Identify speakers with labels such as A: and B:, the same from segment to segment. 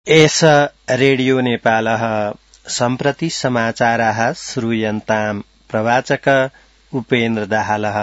A: एष रेडियो नेपालः सम्प्रति समाचाराः श्रूयन्ताम् प्रवाचक उपेन्द्र दाहालः।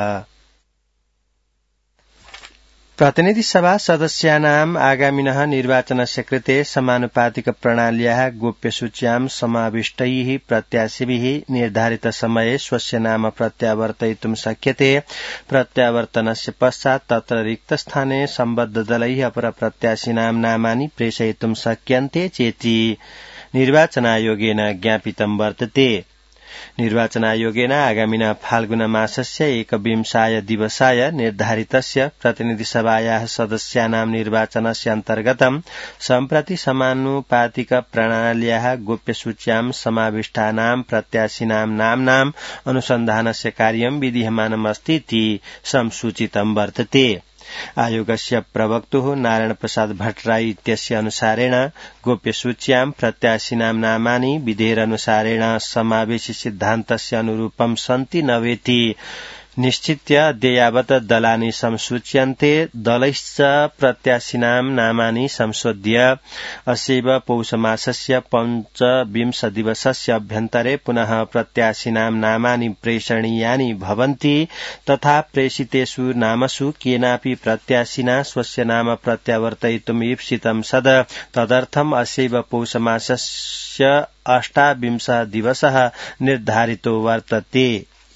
A: प्रतिनिधि सभा सदस्यानाम् आगामिनः निर्वाचनस्य कृते समानुपातिक प्रणाल्याः गोप्यसूच्यां समाविष्टैः प्रत्याशिभिः निर्धारितसमये स्वस्य नाम प्रत्यावर्तयितुं शक्यते। प्रत्यावर्तनस्य पश्चात् तत्र रिक्तस्थाने सम्बद्धदलैः अपरप्रत्याशिनां नामानि प्रेषयितुं शक्यन्ते चेति निर्वाचनायोगेन ज्ञापितं वर्तते। निर्वाचनायोगेन आगामिना फाल्गुन मासस्य 21 दिवसाय निर्धारितस्य प्रतिनिधिसभायाः सदस्यानां निर्वाचनस्य अन्तर्गतं सम्प्रति समानुपातिक प्रणाल्याः गोप्यसूच्यां समाविष्टानां प्रत्याशिनां नाम्नाम् अनुसन्धानस्य कार्यं विधीयमानमस्ति इति संसूचितं वर्तते। आयोगस्य प्रवक्तुः नारायण प्रसाद भट्टराई इत्यस्य अनुसारेण गोप्यसूच्यां प्रत्याशिनां नामानि विधेयकानुसारेण समावेशि सिद्धान्तस्य अनुरूपं सन्ति न वेति निश्चित्य अद्य यावत् दलानि संसूच्यन्ते। दलैश्च प्रत्याशिनां नामानि संशोध्य अस्यैव पौषमासस्य 25 दिवसस्य अभ्यन्तरे पुनः प्रत्याशिनां नामानि प्रेषणीयानि भवन्ति। तथा प्रेषितेषु नामसु केनापि प्रत्याशिना स्वस्य नाम प्रत्यावर्तयितुम् ईप्सितं सद् तदर्थम् अस्यैव पौषमासस्य 28 दिवसः निर्धारितो वर्तते।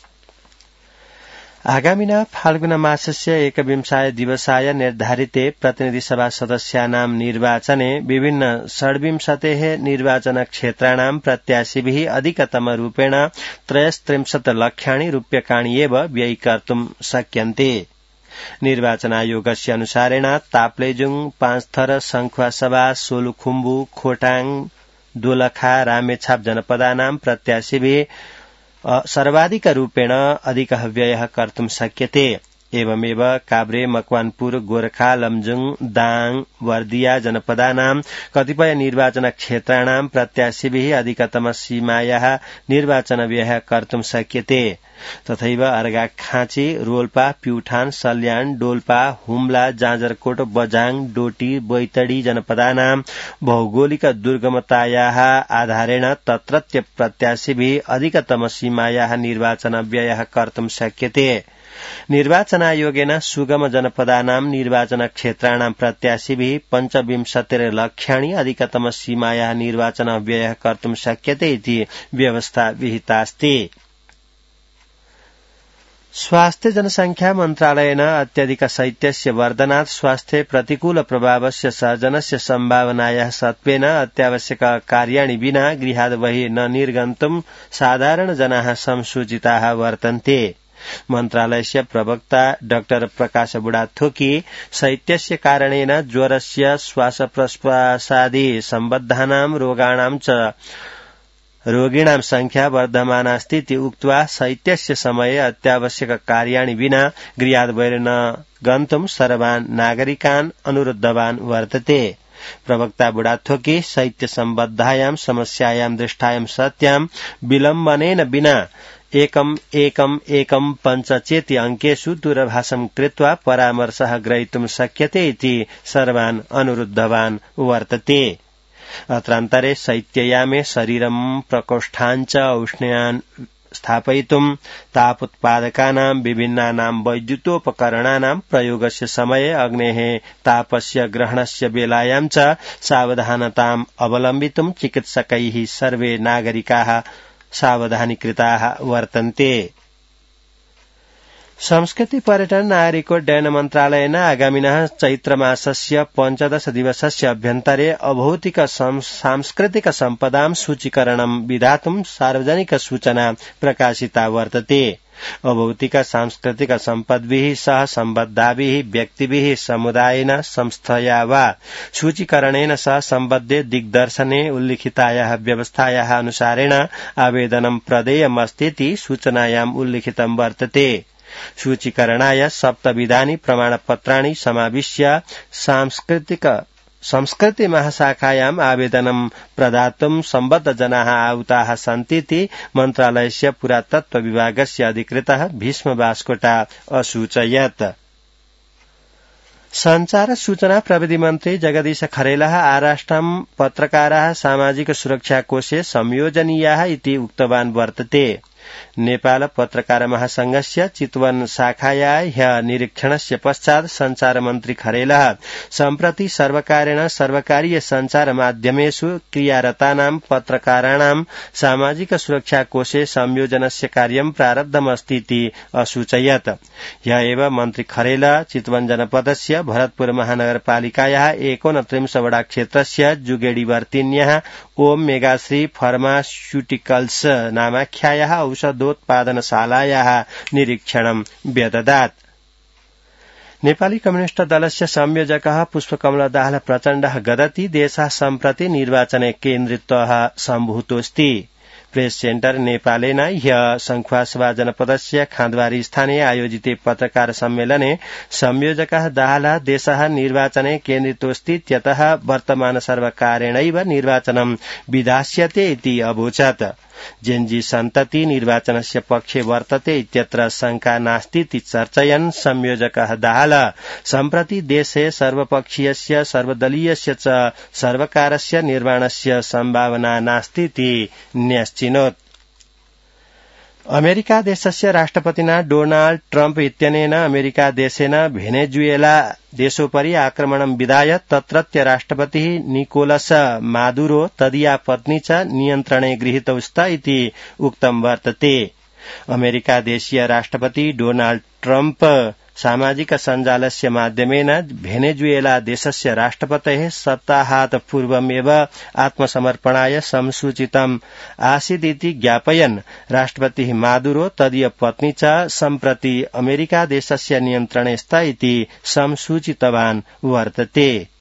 A: आगामिना फाल्गुन मासस्य 21 दिवसाय निर्धारिते प्रतिनिधिसभा सदस्यानां निर्वाचने विभिन्न 26 निर्वाचनक्षेत्राणां प्रत्याशिभिः अधिकतमरूपेण 33 लक्षाणि रूप्यकाणि एव व्ययीकर्तुं शक्यन्ते। निर्वाचनायोगस्य अनुसारेण ताप्लेजुङ, पाँचथर, सङ्खुवासभा, सोलुखुम्बु, खोटाङ, दोलखा, रामेछाप जनपदानां प्रत्याशिभिः सर्वाधिकरूपेण अधिकः व्ययः कर्तुं शक्यते। एवमेव काभ्रे, मकवानपुर, गोरखा, लमजुङ, दाङ, वर्दिया जनपदानां कतिपय निर्वाचनक्षेत्राणां प्रत्याशिभिः अधिकतम सीमायाः निर्वाचन व्ययः कर्तुं शक्यते। तथैव अर्घाखाँची, रोल्पा, प्युठान, सल्यान, डोल्पा, हुम्ला, जाजरकोट, बझाङ, डोटी, बैतडी जनपदानां भौगोलिक दुर्गमतायाः आधारेण तत्रत्य प्रत्याशिभिः अधिकतम सीमायाः निर्वाचन व्ययः कर्तुं शक्यते। निर्वाचनायोगेन सुगम जनपदानां निर्वाचनक्षेत्राणां प्रत्याशिभिः 25 लक्षाणि अधिकतम सीमायाः निर्वाचन व्ययः कर्तुं शक्यते इति व्यवस्था विहितास्ति। स्वास्थ्य जनसंख्या मन्त्रालयेन अत्यधिक शैत्यस्य वर्धनात् स्वास्थ्ये प्रतिकूल प्रभावस्य सर्जनस्य सम्भावनायाः सत्त्वेन अत्यावश्यक कार्याणि विना गृहात् बहिः न निर्गन्तुं साधारण जनाः संसूचिताः वर्तन्ते। मन्त्रालयस्य प्रवक्ता डाक्टर प्रकाश बुढाथोकी शैत्यस्य कारणेन ज्वरस्य, श्वासप्रश्वासादि सम्बद्धानां रोगाणां च रोगिणां संख्या वर्धमानास्ति इति उक्त्वा शैत्यस्य समये अत्यावश्यक कार्याणि विना गृहात् बहिः न गन्तुं सर्वान् नागरिकान् अनुरुद्धवान् वर्तते। प्रवक्ता बुढाथोकी शैत्य सम्बद्धायां समस्यायां दृष्टायां सत्यां विलम्बनेन विना 1115 चेति अंकेषु दूरभाषं कृत्वा परामर्शः ग्रहीतुं शक्यते इति सर्वान् अनुरुद्धवान् वर्तते। अत्रान्तरे शैत्ययामे शरीरं प्रकोष्ठाञ्च औष्ण्यान् स्थापयितुं तापोत्पादकानां विभिन्नानां वैद्युतोपकरणानां प्रयोगस्य समये अग्नेः तापस्य ग्रहणस्य वेलायां च सावधानताम् अवलम्बितुं चिकित्सकैः सर्वे नागरिकाः सावधानीकृताः वर्तन्ते। संस्कृति पर्यटन नागरिक उड्डयन मन्त्रालयेन आगामिनः चैत्रमासस्य 15 दिवसस्य अभ्यन्तरे अभौतिक सांस्कृतिक सम्पदां सूचीकरणं विधातुं सार्वजनिक सूचना प्रकाशिता वर्तते। अभौतिक सांस्कृतिक सम्पद्भिः सह सम्बद्धाभिः व्यक्तिभिः समुदायेन संस्थया वा सूचीकरणेन सह सम्बद्धे दिग्दर्शने उल्लिखितायाः व्यवस्थायाः अनुसारेण आवेदनं प्रदेयमस्ति इति सूचनायाम् उल्लिखितं वर्तते। सूचीकरणाय 7 विधानि प्रमाणपत्राणि समाविश्य संस्कृति महाशाखायाम् आवेदनं प्रदातुं सम्बद्ध जनाः आहुताः सन्ति इति मन्त्रालयस्य पुरातत्व विभागस्य अधिकृतः भीष्म बास्कोटा असूचयत्। संचार सूचना प्रविधि मन्त्री जगदीश खरेलः आराष्ट्रं पत्रकाराः सामाजिक सुरक्षा कोशे संयोजनीयाः इति उक्तवान् वर्तते। नेपाल पत्रकार महासंघस्य चितवन शाखाया ह्यः निरीक्षणस्य पश्चात् संचार मन्त्री खरेलः सम्प्रति सर्वकारेण सर्वकारीय संचार माध्यमेषु क्रियारतानां पत्रकाराणां सामाजिक सुरक्षा कोशे संयोजनस्य कार्यं प्रारब्धमस्ति इति असूचयत्। ह्यः एव मन्त्री खरेलः चितवन जनपदस्य भरतपुर महानगरपालिकायाः 29 वडा क्षेत्रस्य जुगेडीवर्तिन्याः ओम मेगाश्री फार्मास्यूटिकल्स नामाख्यायाः औषधोत्पादनशालायाः निरीक्षणं व्यददात्। नेपाली कम्युनिष्ट दलस्य संयोजकः पुष्पकमल दाहाल प्रचण्डः गदति देशः सम्प्रति निर्वाचने केन्द्रितः सम्भूतोऽस्ति। प्रेस सेन्टर नेपालेन ह्यः संखुवासभा जनपदस्य खान्दवारी स्थाने आयोजिते पत्रकार सम्मेलने संयोजकः दाहालः देशः निर्वाचने केन्द्रितोऽस्ति इत्यतः वर्तमान सर्वकारेणैव निर्वाचनं विधास्यते इति अवोचत्। जेन्जी सन्तति निर्वाचनस्य पक्षे वर्तते इत्यत्र शंका नास्तीति चर्चयन् संयोजकः दाहालः सम्प्रति देशे सर्वपक्षीयस्य सर्वदलीयस्य च सर्वकारस्य निर्माणस्य सम्भावना नास्तीति न्यश्चिनोत्। अमेरिका देशस्य राष्ट्रपतिना डोनाल्ड ट्रम्प इत्यनेन अमेरिका देशेन भेनेजुएला देशोपरि आक्रमणं विधाय तत्रत्य राष्ट्रपतिः निकोलस मादुरो तदीया पत्नी च नियन्त्रणे गृहीतौ स्त इति उक्तं वर्तते। अमेरिका देशीय राष्ट्रपति डोनाल्ड ट्रम्प सामाजिक सञ्जालस्य माध्यमेन भेनेजुएला देशस्य राष्ट्रपतेः सप्ताहात् पूर्वमेव आत्मसमर्पणाय संसूचितम् आसीदिति ज्ञापयन् राष्ट्रपतिः मादुरो तदीय पत्नी च सम्प्रति अमेरिका देशस्य नियन्त्रणे स्त इति संसूचितवान् वर्तते।